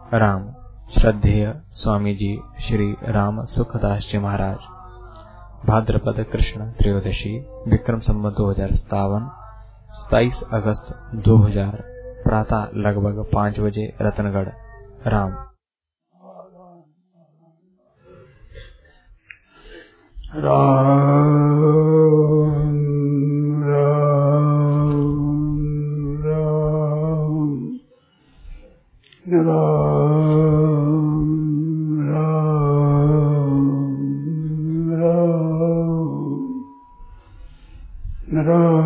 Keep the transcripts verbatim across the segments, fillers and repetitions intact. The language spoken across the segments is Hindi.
राम श्रद्धेय स्वामी जी श्री राम सुखदास जी महाराज। भाद्रपद कृष्ण त्रयोदशी विक्रम संवत दो हजार सत्तावन सताईस अगस्त दो हजार प्रातः लगभग पाँच बजे रतनगढ़। राम राम राम राम राम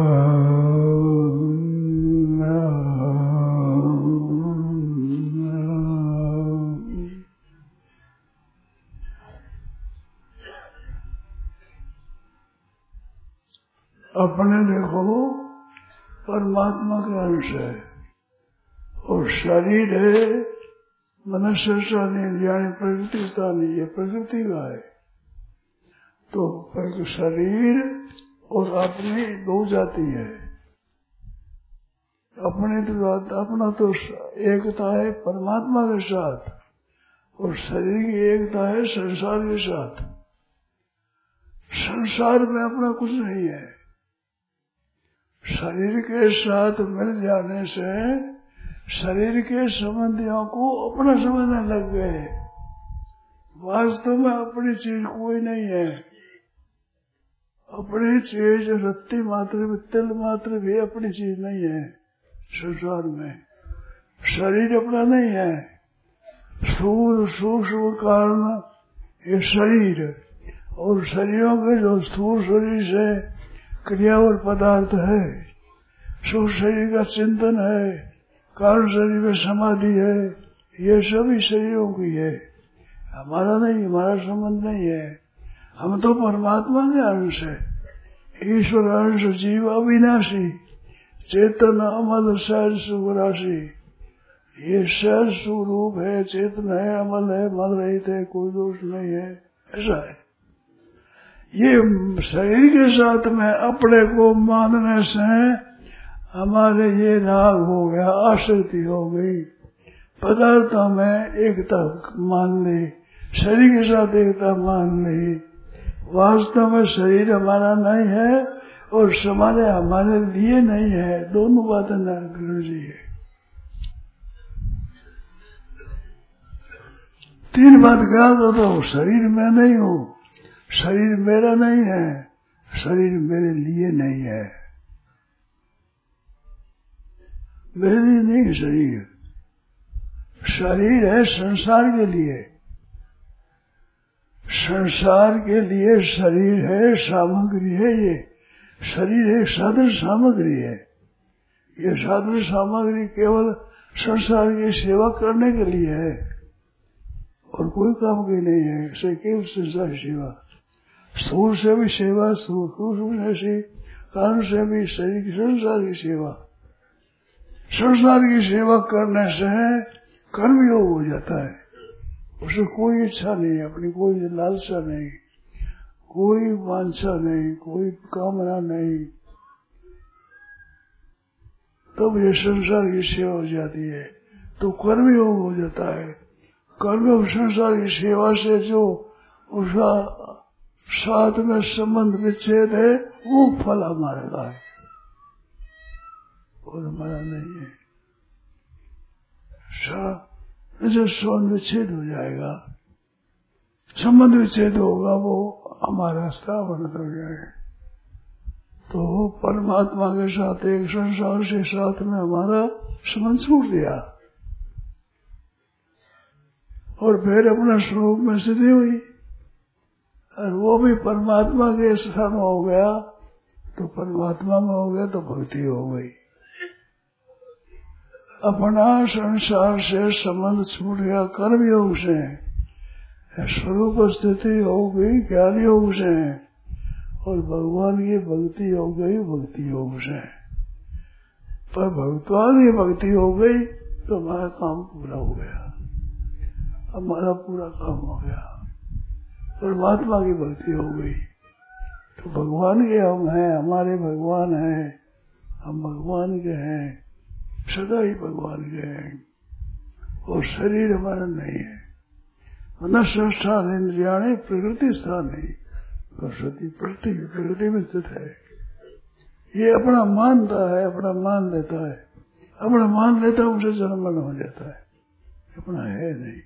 अपने देखो परमात्मा का अंश है और शरीर है मनुष्य स्थानीय यानी प्रकृति स्थानीय, ये प्रकृति का है। तो शरीर और अपनी दो जाति है। अपनी तो अपना तो एकता है परमात्मा के साथ और शरीर की एकता है संसार के साथ। संसार में अपना कुछ नहीं है। शरीर के साथ मिल जाने से शरीर के संबंधियों को अपना समझने लग गए। वास्तव में अपनी चीज कोई नहीं है। अपनी चीज रत्ती मात्र भी तिल मात्र भी अपनी चीज नहीं है। संसार में शरीर अपना नहीं है। स्थूल सूक्ष्म कारण ये शरीर और शरीरों के जो स्थूल शरीर से क्रिया और पदार्थ है, सूक्ष्म शरीर का चिंतन है, कारण शरीर में समाधि है, ये सभी शरीरों की है। हमारा नहीं, हमारा संबंध नहीं है। हम तो परमात्मा के अंश है। ईश्वर अंश जीव अविनाशी चेतन अमल सहज सुराशि। ये सहज स्वरूप है, चेतन है, अमल है, मल रहित है, कोई दोष नहीं है। ऐसा है। ये शरीर के साथ में अपने को मानने से हमारे ये राग हो गया, आसक्ति हो गई, पदार्थों में एकता मान ली, शरीर के साथ एकता मान ली। वास्तव में शरीर हमारा नहीं है और समाने हमारे लिए नहीं है। दोनों बातें न करनी चाहिए। तीन बात क्या होता हूँ, शरीर में नहीं हूँ, शरीर मेरा नहीं है, शरीर मेरे लिए नहीं है। मेरे लिए नहीं है शरीर। शरीर है संसार के लिए। संसार के लिए शरीर है, सामग्री है। ये शरीर एक साधन सामग्री है। ये साधन सामग्री केवल संसार की सेवा करने के लिए है और कोई काम की नहीं है। इसे केवल संसार की सेवा, स्थूल से भी सेवा, सूक्ष्म से कारण से भी शरीर की संसार की सेवा। संसार की सेवा करने से कर्म योग हो जाता है। उसे कोई इच्छा नहीं, अपनी कोई लालसा नहीं, कोई वांछा नहीं, कोई कामना नहीं। तब ये संसार की सेवा हो जाती है तो कर्म योग हो जाता है। कर्म योग संसार की सेवा से जो उसका साथ में संबंध विच्छेद है वो फल हमारे का है और हमारा नहीं है। जब संबंध विच्छेद हो जाएगा, संबंध विच्छेद होगा, वो हमारा स्थापन हो जाएगा। तो परमात्मा के साथ एक संसार के साथ में हमारा संबंध छूट दिया और फिर अपना स्वरूप में स्थिति हुई और वो भी परमात्मा के स्थान में हो गया। तो परमात्मा में हो गया तो भक्ति हो गई। अपना संसार से संबंध छूट गया कर्म योग से, स्वरूप स्थिति हो गई ज्ञान योग से और भगवान की भक्ति हो गई भक्ति योग से। पर भगवान की भक्ति हो गई तो हमारा काम पूरा हो गया, हमारा पूरा काम हो गया। परमात्मा की भक्ति हो गई तो भगवान के हम हैं, हमारे भगवान हैं, हम भगवान के हैं, सदा ही भगवान के हैं। और शरीर हमारा नहीं है। न संस्थान इंद्रियाणी प्रकृति स्थान नहीं करती, प्रकृति में स्थित है। ये अपना मानता है, अपना मान लेता है, अपना मान लेता है, उसे जन्म मरण हो जाता है, अपना है नहीं।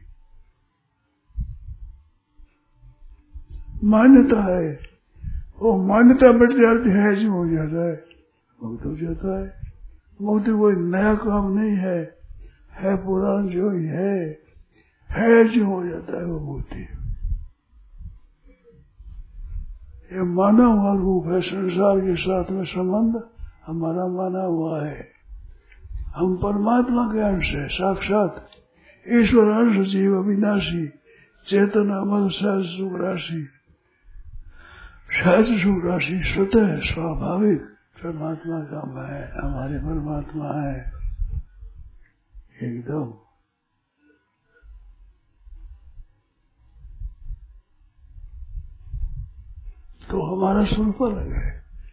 मान्यता है, वो मान्यता मिट जाती है, जो हो जाता है, मुक्त हो जाता है। मुक्ति कोई नया काम नहीं है, है पुराण जो ही है, है जो हो जाता है वो मुक्ति। ये माना हुआ रूप है, संसार के साथ में संबंध हमारा माना हुआ है। हम परमात्मा के अंश है, साक्षात ईश्वर अंश, जीव अविनाशी, चेतन अमल, सहज सुख राशि, सहज सुख राशि स्वतः स्वाभाविक परमात्मा का मैं, हमारे परमात्मा है एकदम। तो हमारा स्वरूप अलग है।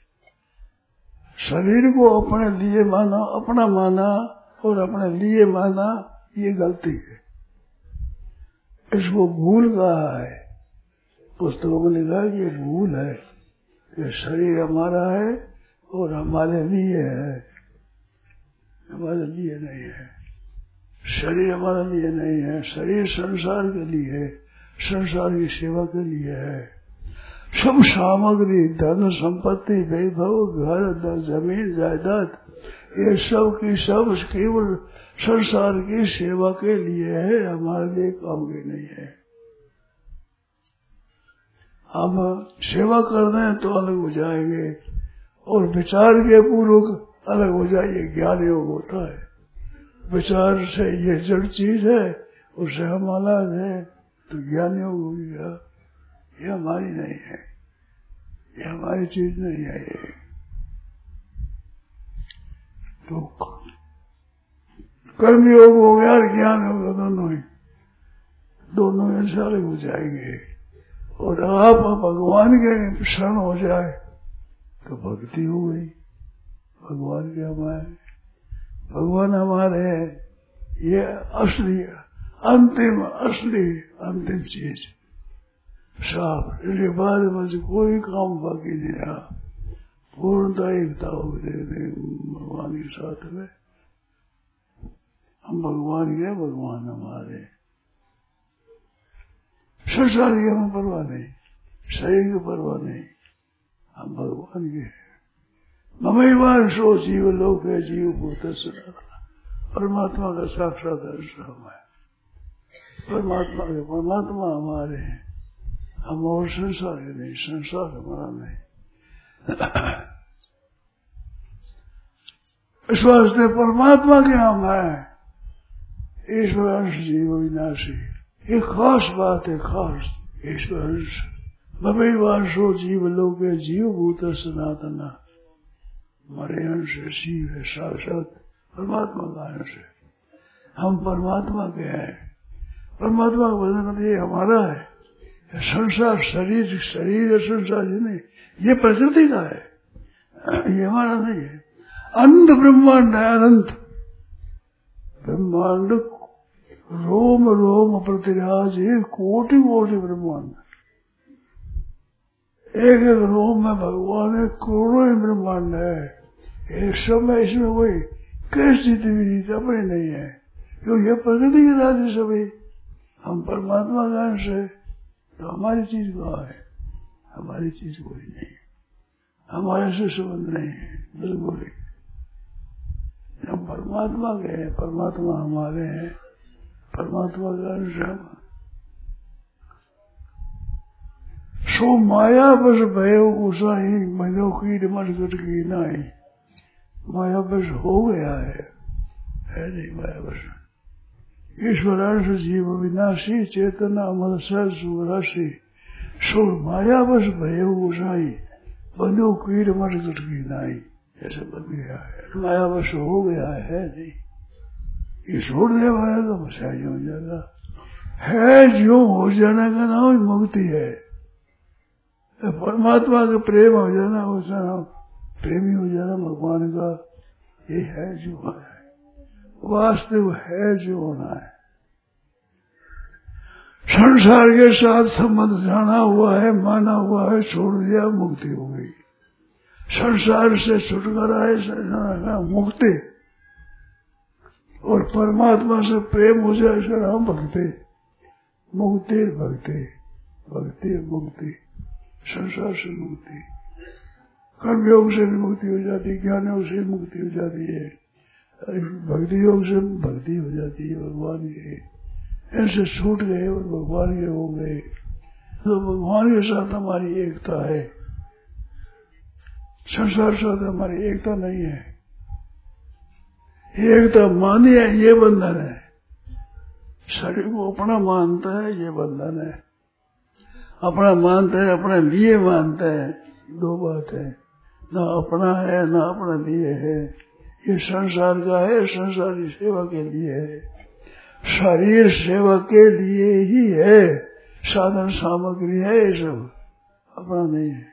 शरीर को अपने लिए माना, अपना माना और अपने लिए माना, ये गलती है। इसको भूल कहा है, पुस्तकों में लिखा है कि ये भूल है कि शरीर हमारा है और हमारे लिए है, हमारे लिए नहीं है। शरीर हमारे लिए नहीं है, शरीर संसार के लिए है, संसार की सेवा के लिए है। सब सामग्री, धन संपत्ति, वैभव, घर, जमीन, जायदाद, ये सब की सब केवल संसार की सेवा के लिए है, हमारे लिए काम की नहीं है। हम सेवा कर रहे हैं तो अलग हो जाएंगे, और विचार के पूर्वक अलग हो जाइए, ज्ञान योग होता है। विचार से ये जड़ चीज है, उससे हम अलग है, तो ज्ञान योग हो गया। ये हमारी नहीं है, ये हमारी चीज नहीं है। ये तो कर्म योग हो गया और ज्ञान होगा, दोनों ही दोनों ही सारे हो जाएंगे। और आप भगवान के शरण हो जाए तो भक्ति हो गई। भगवान के हमारे, भगवान हमारे हैं, ये असली अंतिम असली अंतिम चीज साफ। इसके बाद मुझे कोई काम बाकी नहीं रहा, पूर्णता एकता हो गई भगवान के साथ में। हम भगवान के, भगवान हमारे। संसार की हमें परवाह नहीं, शरीर की परवाह नहीं, हम भगवान के। ममैवान सो जीव लोक है, जीव भूत परमात्मा का साक्षात दर्शन है। परमात्मा के, परमात्मा हमारे हैं, हम और संसार के नहीं, संसार हमारा नहीं। इस वास्ते परमात्मा के हम है, ईश्वर अंश जीव विनाशी। एक खास बात है, खास ईश्वर अंश। ममैवांशो जीव लोक है, जीव भूत सनातन, हमारे अंश शिव है, साक्षात परमात्मा का अंश है। हम परमात्मा के हैं, परमात्मा का वजन ये हमारा है। संसार शरीर, शरीर है संसार, ये नहीं, ये प्रकृति का है, ये हमारा नहीं है। अनंत ब्रह्मांड है, अनंत ब्रह्मांड, रोम रोम प्रतिराज, एक कोटि कोटि ब्रह्मांड, एक एक रोम में भगवान है, करोड़ों ही ब्रह्मांड है। एक समय इसमें कोई कैसी भी अपने नहीं है, क्योंकि ये प्रकृति के राज्य सभी। हम परमात्मा का अंश है, तो हमारी चीज कहाँ है? हमारी चीज कोई नहीं, हमारे से संबंध नहीं है बिल्कुल ही। हम परमात्मा के हैं, परमात्मा हमारे हैं, परमात्मा का अंश हम। सो माया बस भयो गुसाई, मनो कीट मटगट की नाई। माया बस हो गया है, है नहीं माया बस। ईश्वर अंश जीव विनाशी, चेतना अमल सहज सुख राशि। सो माया बस भयो गुसाई, बंधु कीट मटगट की नाई। ऐसे बन गया है, माया बस हो गया है नहीं। ये छोड़ दे माया तो बस है जो हो जाएगा, है जो हो जाने का नाम ही मुक्ति है। परमात्मा का प्रेम हो जाना, हो जाना प्रेमी हो जाना भगवान का, ये है जो है, वास्तव है जो होना है। संसार के साथ संबंध जाना हुआ है, माना हुआ है, छोड़ दिया, मुक्ति हो गई। संसार से छुटकारा है मुक्ति, और परमात्मा से प्रेम हो जाए राम भक्ति। मुक्ति भक्ति, भक्ति मुक्ति, संसार से मुक्ति। कर्म योग से भी मुक्ति हो जाती है, ज्ञान योग से मुक्ति हो जाती है, भक्ति योग से भक्ति हो जाती है। भगवान के ऐसे छूट गए और भगवान के हो गए, तो भगवान के साथ हमारी एकता है, संसार साथ हमारी एकता नहीं है। एकता मानी है, ये बंधन है। शरीर को अपना मानता है, ये बंधन है। अपना मानता है, अपने लिए मानता है, दो बात है। ना अपना है, ना अपने लिए है। ये संसार का है, संसार की सेवा के लिए है। शरीर सेवा के लिए ही है, साधन सामग्री है, ये सब अपना नहीं है।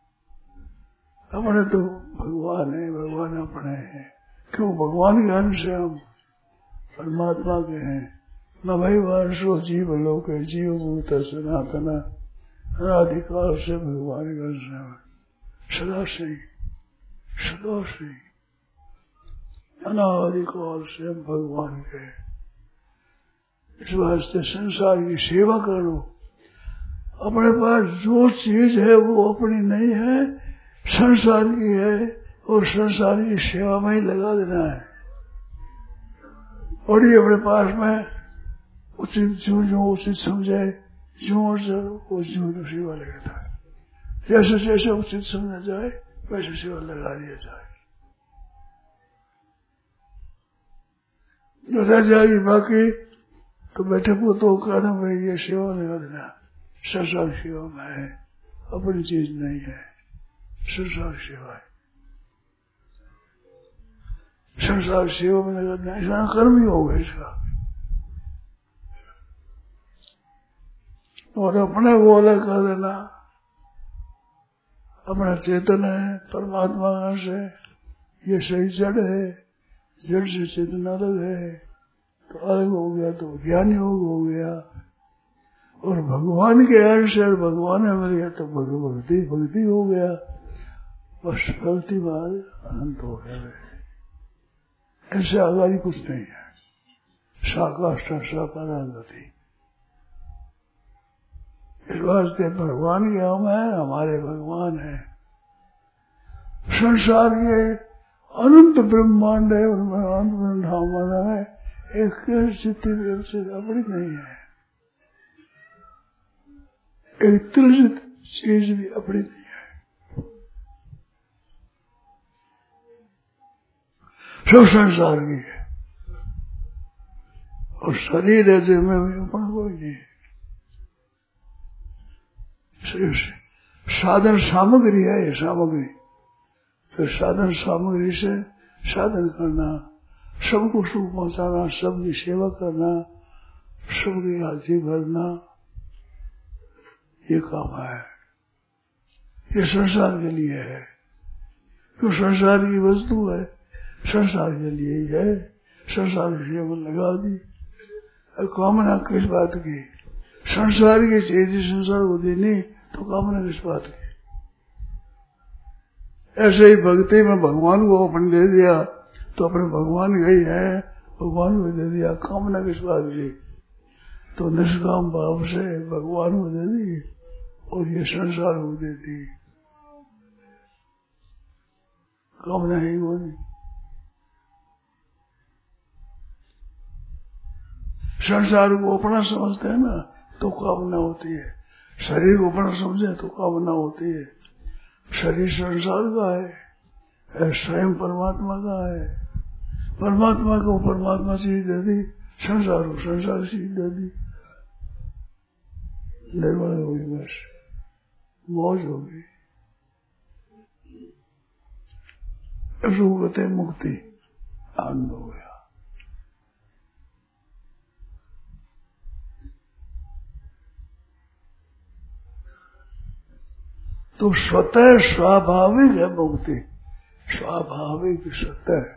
अपने तो भगवान है, भगवान अपने हैं। क्यों? भगवान के अंश से हम परमात्मा के हैं। न भाई वारसो जीव लोक जीव भूत सनातन, अनादिकाल से भगवान के अंश है, सदा से सदा से अनादिकाल से हम भगवान के। इस वास्ते संसार की सेवा करो। अपने पास जो चीज है वो अपनी नहीं है, संसार की है, और संसार की सेवा में ही लगा देना है। और ये अपने पास में उचित जो जो उचित समझे, जो वो जो सेवा लगाता है। जैसे जैसे उचित समझा जाए वैसे सेवा लगा दिया जाए। जो रह जाएगी बाकी तो बैठे को तो कहना भाई ये सेवा लगा देना। संसार सेवा में है, अपनी चीज नहीं है, संसार सेवा है। संसार सेवा में लगा देना ऐसा कर्म ही होगा इसका। और अपने को अलग कर देना। अपना चेतन है, परमात्मा से, ये सही जड़ है, जड़ से चेतन अलग है, तो अलग हो गया तो ज्ञान योग हो गया। और भगवान के अंश और भगवान में मिल गया तो भक्ति भक्ति हो गया। बस भक्ति बाद अनंत हो गया। ऐसे आगारी कुछ नहीं है। साकाष्ठ साकारागति। इस वास्ते भगवान के हम है, हमारे भगवान है। संसार के अनंत ब्रह्मांड है, उनमें अनंत ब्रह्मांड है, एक स्थिति अपनी नहीं है। एक तिलसित चीज भी अपनी नहीं है। सब संसार की है। और शरीर है जिसमें भी अपना कोई नहीं है। साधन सामग्री है ये सामग्री। तो साधन सामग्री से साधन करना, सबको सुख पहुंचाना, सबकी सेवा करना, सबकी हाथी भरना, ये काम है। ये संसार के लिए है। तो संसार की वस्तु है, संसार के लिए ही है। संसार की सेवा लगा दी। कामना किस बात की? संसार की चीज संसार को देनी, तो कामना किस बात की? ऐसे ही भक्ति में भगवान को अपन दे दिया तो अपने भगवान गई है, भगवान को दे दिया। कामना किस बात की? तो निष्काम भाव से भगवान को दे दी और ये संसार को दे दी। कामना ही वो नहीं। संसार को अपना समझते हैं ना तो कामना होती है। शरीर को अपना समझे तो कामना होती है। शरीर संसार का है, स्वयं परमात्मा का है। परमात्मा को परमात्मा चीज दे दी, संसार को संसार चीज दे दी। निर्मल हो गई, बस मौज हो गई। उसको कहते मुक्ति, आनंद हो गया। तो स्वतः स्वाभाविक है मुक्ति, स्वाभाविक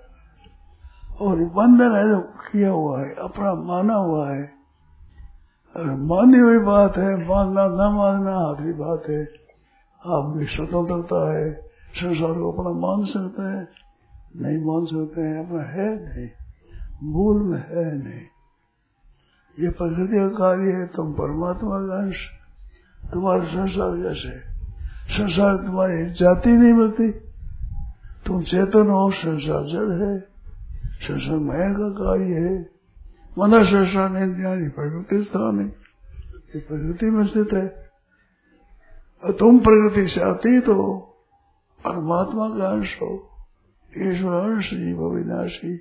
स्वतः। और बंधन है जो किया हुआ है, अपना माना हुआ है। मानी हुई बात है, मानना न मानना आखिरी बात है। आपकी स्वतंत्रता है, संसार को अपना मान सकते हैं, नहीं मान सकते हैं, अपना है नहीं, मूल में है नहीं। ये प्रकृति का कार्य है, तुम परमात्मा का अंश, तुम्हारा संसार जैसे। संसार तुम्हारी जाति नहीं मिलती, तुम चेतन हो, संसार जड़ है, संसार माया का कार्य है। मना संसार नहीं, प्रकृति स्थान है, ये प्रकृति में स्थित है। और तुम प्रकृति से अतीत हो, परमात्मा का अंश हो, ईश्वर अंश जीव अविनाशी,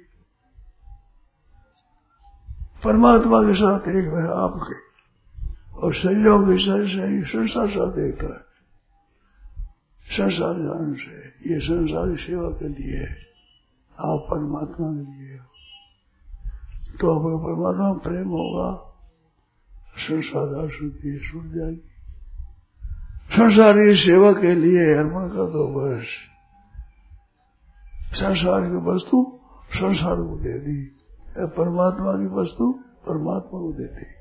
परमात्मा के साथ एक है आपके, और शरीरों के शरीर संसार साथ एक है, संसार का अंश है। ये संसार की सेवा के लिए है, आप परमात्मा के लिए हो। तो अगर परमात्मा प्रेम होगा, संसार अशुद्धि छूट जाएगी। संसार की सेवा के लिए अर्पण कर दो बस। संसार की वस्तु संसार को दे दी, परमात्मा की वस्तु परमात्मा को दे दी।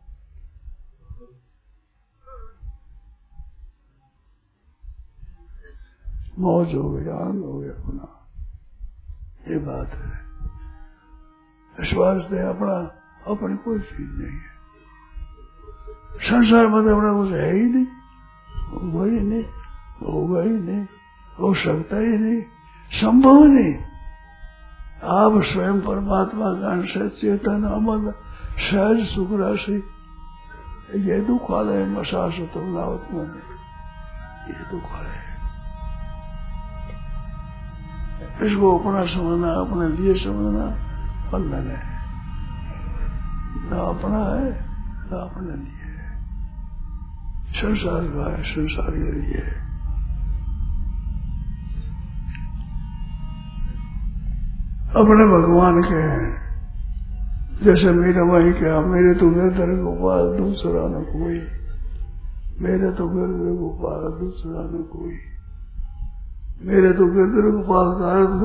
मौज हो गई, आनंद हो गया अपना, ये बात है। विश्वास है अपना, अपनी कोई चीज नहीं है। संसार में अपना कुछ है ही नहीं, होगा ही नहीं, होगा ही नहीं, हो सकता ही नहीं, संभव नहीं। आप स्वयं परमात्मा का अंश, चेतन अमल सहज सुख राशि, ये दुख आ रहे मसास तुम लावत में, ये दुख आ रहे। इसको अपना समझना, अपने लिए समझना बंधन है। न अपना है न अपने लिए है, संसार का है, संसार के लिए है। अपने भगवान के हैं, जैसे मेरा वही क्या, मेरे तो गिरधर गोपाल दूसरा न कोई, मेरे तो गिरधर गोपाल दूसरा न कोई। मेरे तो गिरधर गोपाल का अर्थ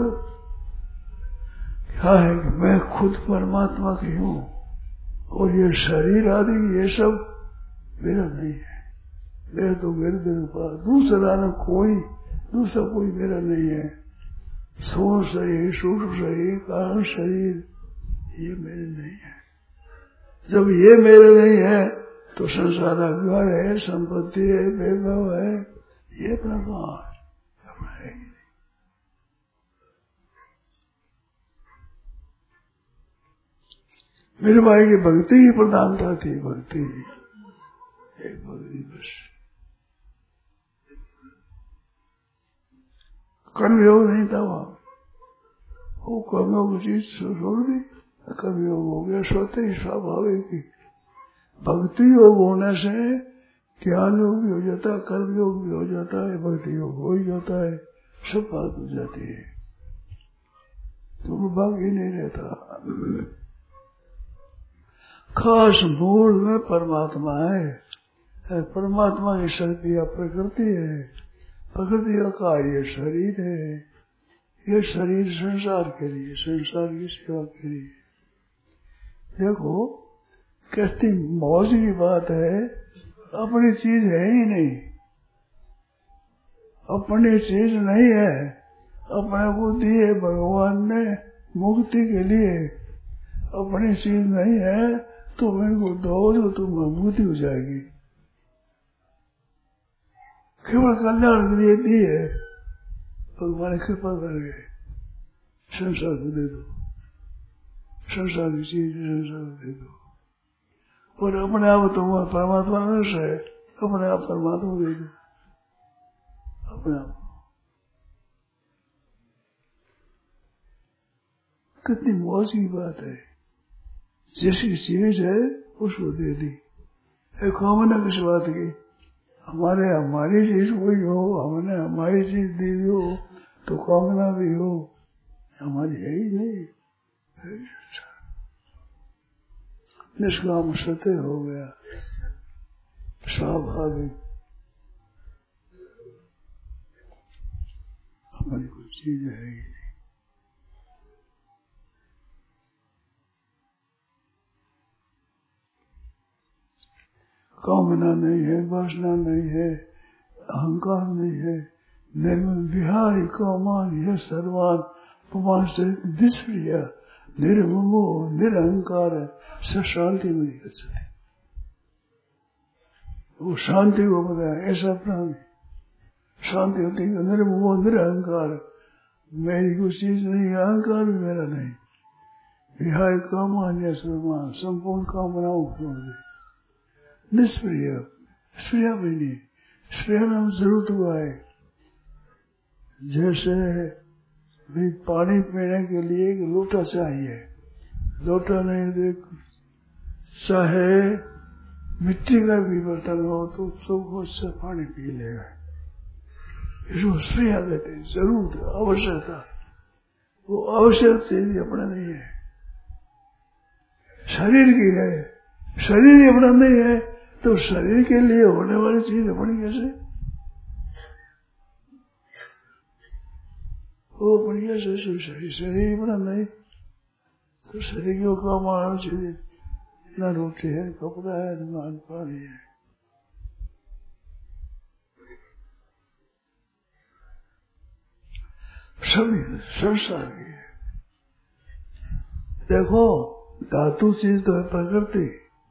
क्या है कि मैं खुद परमात्मा की हूँ, और ये शरीर आदि ये सब मेरा नहीं है। मेरे तो गिरधर गोपाल दूसरा न कोई, दूसरा कोई मेरा नहीं है। स्थूल शरीर, सूक्ष्म शरीर, कारण शरीर, ये मेरे नहीं है। जब ये मेरे नहीं है तो संसार घर है, संपत्ति है, वैभव है, ये अपना कहाँ है? अपना है ही नहीं। मेरे भाई की भक्ति की प्रधानता थी, भक्ति, एक भक्ति बस। कर्मयोग नहीं था वहां, वो कर्मयोग की चीज छोड़ दी, कर्मयोग हो गया स्वतः ही स्वाभाविक ही। भक्ति योग होने से ज्ञान योग भी हो जाता है, कर्म योग भी हो जाता है, भक्ति योग हो ही जाता है, सब बात हो जाती है, तो बाकी नहीं रहता। खास मूल में परमात्मा है, परमात्मा की शक्ति या प्रकृति है, प्रकृति का कार्य शरीर है, ये शरीर संसार के लिए, संसार की सेवा के लिए। देखो कैसी मौज की बात है, अपनी चीज है ही नहीं, अपनी चीज नहीं है, अपने को दिए भगवान ने मुक्ति के लिए, अपनी चीज नहीं है, तुम इनको दो तो तुम मुक्ति हो जाएगी। केवल कल्याण के लिए दी है, भगवान कृपा करके संसार को दे दो, संसार की चीज संसार को दे दो, और अपने आप तुम परमात्मा अंश है, अपने आप परमात्मा दे दो, अपने आप। कितनी मौज की बात है, जैसी चीज है उसको दे दी। एक कामना किस बात की, हमारे हमारी चीज कोई हो, हमने हमारी चीज दी हो तो कामना भी हो, हमारी है ही नहीं, निष्काम सत्य हो गया, स्वाभाविक, हमारी कोई चीज है ही नहीं। कामना नहीं है, वासना नहीं है, अहंकार नहीं है। निर्मल विहाय कामान यह सर्वान पुमान से निष्क्रिय निर्ममो निरहंकार सब शांति में चले। वो शांति को बताया ऐसा प्राणी शांति होती है। निर्ममो निरहंकार, मेरी कुछ चीज नहीं, अहंकार भी मेरा नहीं। विहाय कामान यह सर्वान संपूर्ण कामनाओं को छोड़ दे। निष्क्रिय स्प्रिय भी नहीं, स्प्रिय नाम जरूरत हुआ है। जैसे भी पानी पीने के लिए एक लोटा चाहिए, लोटा नहीं तो चाहे मिट्टी का भी बर्तन हो तो सब उससे पानी पी लेगा। इसको स्प्रिया देते हैं, जरूरत आवश्यकता। वो आवश्यक चीज अपना नहीं है, शरीर की है। शरीर ही अपना नहीं है तो शरीर के लिए होने वाली चीज अपनी कैसे? वो अपनी कैसे शरीर शरीर अपना नहीं तो शरीर के काम आना चाहिए। न रोटी है, कपड़ा है, न मान पानी है। सभी संसार की है। देखो धातु चीज तो है प्रकृति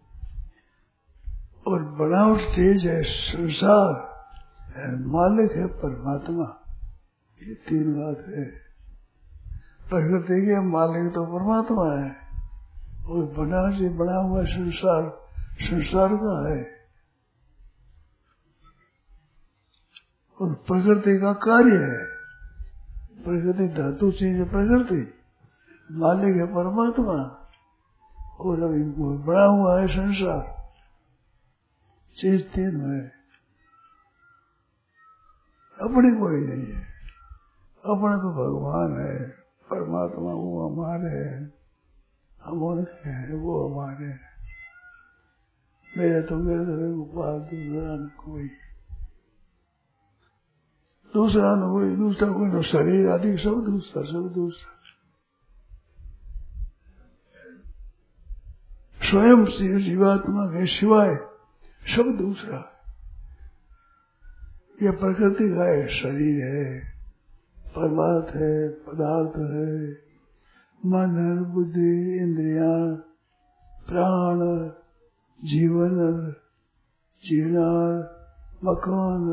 और बनावट चीज है संसार, मालिक है परमात्मा। ये तीन बात है। प्रकृति के मालिक तो परमात्मा है और बना से बना हुआ संसार संसार का है और प्रकृति का कार्य है। प्रकृति धातु चीज है, प्रकृति मालिक है परमात्मा और अभी बना हुआ है संसार। चीज तीन है, अपनी कोई नहीं है। अपना तो भगवान है, परमात्मा वो हमारे है, हम उनके हैं, वो हमारे हैं। मेरे तो मेरे तो गोपाल, दूसरा न कोई, दूसरा न कोई, दूसरा कोई न शरीर आदि सब दूसरा, सब दूसरा। स्वयं शिव जीवात्मा के सिवाय सब दूसरा। यह प्रकृति का है, शरीर है, परमार्थ है, पदार्थ है, मन, बुद्धि, इंद्रियां, प्राण, जीवन, जीना, मकान,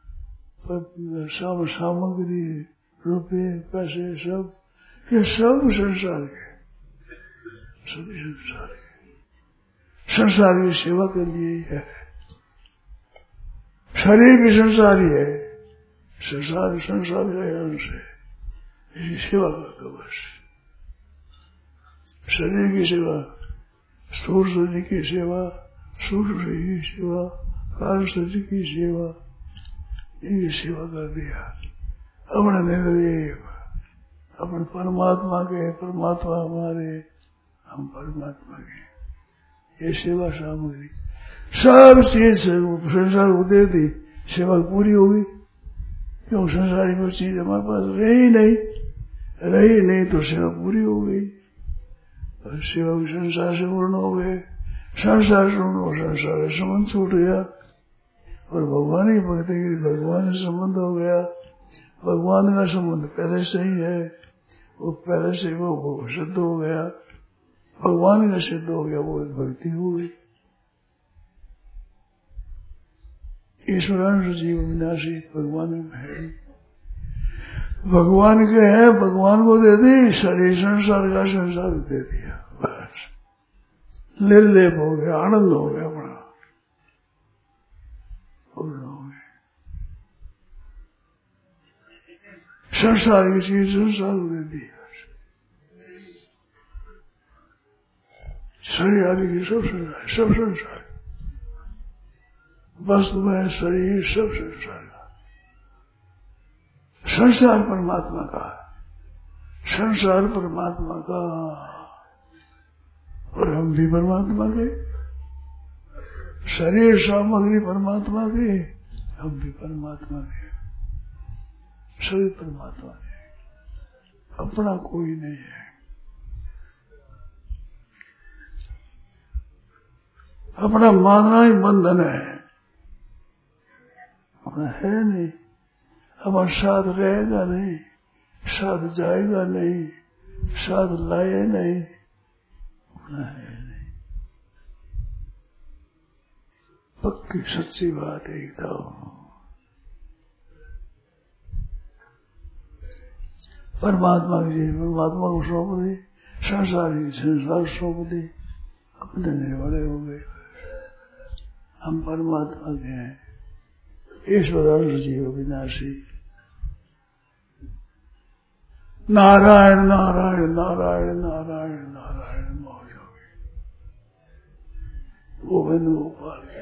साम सामग्री, रुपये, पैसे, सब ये सब संसार के, सभी संसार के। संसार की सेवा के लिए है। शरीर भी संसार ही है, संसार संसार का अंश है, इसकी सेवा करता बस। शरीर की सेवा, स्थूल शरीर की सेवा, सूक्ष्म शरीर की सेवा, कारण शरीर की सेवा, इनकी सेवा कर दिया। अपने निर्देव अपने परमात्मा के, परमात्मा हमारे, हम परमात्मा के, ये सेवा सामग्री सब चीज संसार को दे दी, सेवा पूरी होगी। क्यों? संसारी कोई चीज हमारे पास रही नहीं, रही नहीं तो सेवा पूरी हो गई। और सेवा भी संसार से पूर्ण हो गए। संसार से पूर्ण हो, संसार से संबंध छूट गया और भगवान की भक्ति की भगवान से संबंध हो गया। भगवान का संबंध पहले से ही है, वो पहले से वो, वो सिद्ध हो गया। भगवान का सिद्ध हो गया, वो भक्ति हो गई। ईश्वरांश जीव विनाशी भगवान में है, भगवान के है, भगवान को दे दी। शरीर संसार का संसार दे दिया, बस निर्लेप हो गया, आनंद हो गया, बड़ा पूर्ण हो गया। संसार की चीज संसार को दे दी। शरीर आदि की सब संसार, सब संसार वस्तु है, शरीर सब संसार का। संसार परमात्मा का, संसार परमात्मा का और हम भी परमात्मा के। शरीर सामग्री परमात्मा के, हम भी परमात्मा के, सभी परमात्मा के। अपना कोई नहीं है। अपना मानना ही बंधन है, अपना है नहीं। हमारा साथ रहेगा नहीं, साथ जाएगा नहीं, साथ लाए नहीं, अपना है नहीं। पक्की सच्ची बात है एकदम। परमात्मा की परमात्मा को सौंप दी, संसार की संसार सौंप दी, अपने निर्भर हो गए। हम परमात्मा के हैं, ईश्वर जीव विनाशी। नारायण नारायण नारायण नारायण नारायण मौज हो गई। गोविंद गोपाल।